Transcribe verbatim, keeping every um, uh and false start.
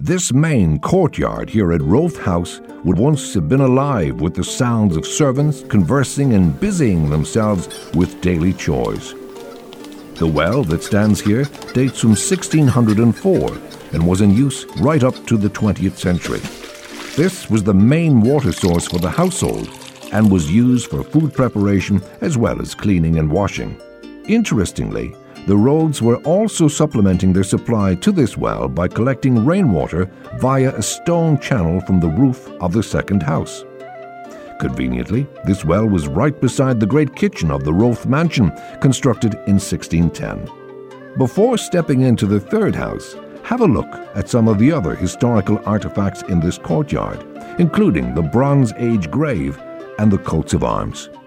This main courtyard here at Rothe House would once have been alive with the sounds of servants conversing and busying themselves with daily chores. The well that stands here dates from sixteen oh four and was in use right up to the twentieth century. This was the main water source for the household and was used for food preparation as well as cleaning and washing. Interestingly, the Rhodes were also supplementing their supply to this well by collecting rainwater via a stone channel from the roof of the second house. Conveniently, this well was right beside the great kitchen of the Rothe mansion, constructed in sixteen ten. Before stepping into the third house, have a look at some of the other historical artifacts in this courtyard, including the Bronze Age grave and the coats of arms.